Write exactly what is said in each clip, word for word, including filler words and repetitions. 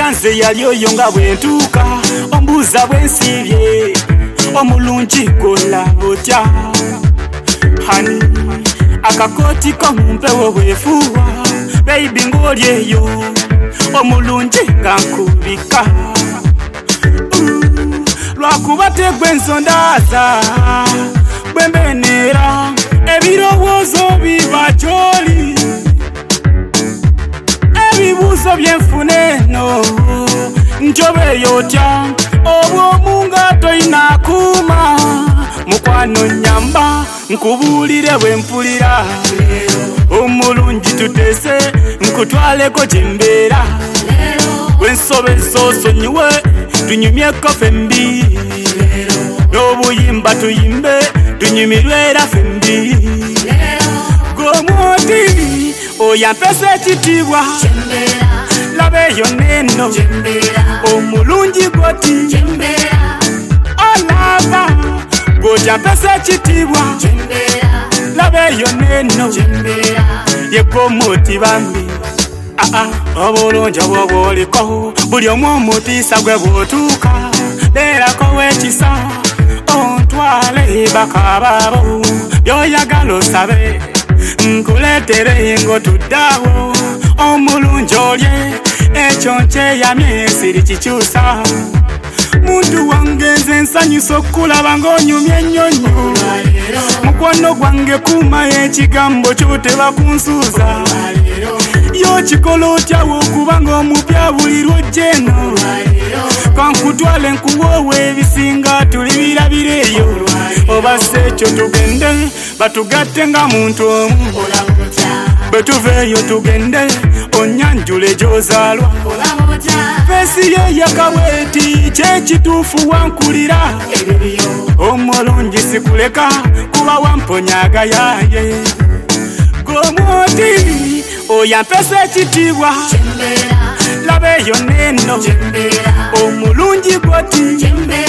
ganze yali oyo nga bwentuuka ombuuza bwensibye omulungi kola botya hani akakooti ko mumpewo bwefuuwa baby ng'oli eyo omulungi nga nkubika lwakuba tegwe ensondaaza bwembeneera ebirowoozo biba gy'oli ebibuuzo byenfuna eno njobe yotya obwomu nga toyina kuuma mukwano nyamba nkubuulire bwe mpulira omulungi tuteese nkutwaleko gye mbeera bwensobeza osonyiwe tunyumyeko fembi n'obuyimba tuyimbe tunyumirwe era fembi gomwoti oyampesa ekitiibwa laba eyo neno omulungi goti olaba gwojampesa ekitiibwa laba eyo neno yegomwoti bambi obulungi obwo bwoliko buli omu omutiisa gwe bw'otuuka beerako w'ekisa ontwale bakabaabo by'oyagala osabe nkuleetere ng'otuddawo omulungi olye ekyo nkyeyamye siri kikyusa muntu wange nze nsanyusa okulaba ng'onyumya ennyonnyo mukwano gwange kuuma ekigambo kyo tebakunsuuza yokikola otyawo okuba ng'omupya buli lwojjeno kankutwale nkuwoowe ebisinga tuli birabireeyo oba si ekyo tugende batugatte nga muntu omu bwe tuveeyo tugende onyanjule gy'ozaalwa feesi ye yakabweti kyekituufu wankulira omulungi sikuleka kuba wamponyaga yaye gomwoti oyampesa ekitiibwa laba eyo neno omulungi goti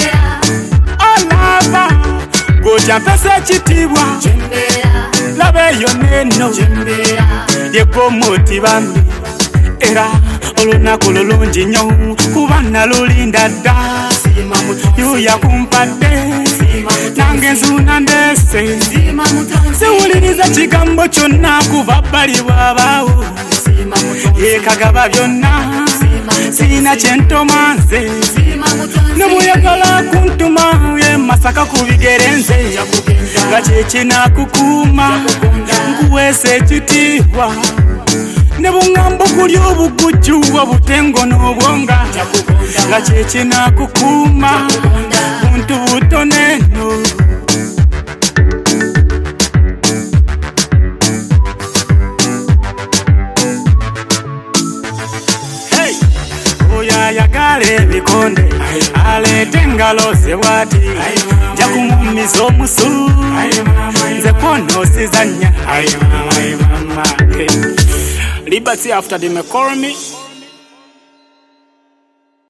olaba gwojampesa ekitiibwa laba eyo neno yegomwoti bambi era olunaku lulungi nnyo kuba nalulinda dda yuya kumpadde nange nzuuna ndeese siwuliriza kigambo kyonna kuva bbali bw'abaawo yeekagaba byonna sirina kyentoma nze ne muyagala kuntuma ye Masaka ku bigere nze nga kyekinakukuuma nkuweesa ekitiibwa ne buŋŋambo kuli obugujju obutengo n'obwonga nga kyekinakukuuma buntu butono eno ayagala ebikonde aleete engalo ze bwati nja kumumiza omusu nze kwonoosizannya Liberty after the McCormick.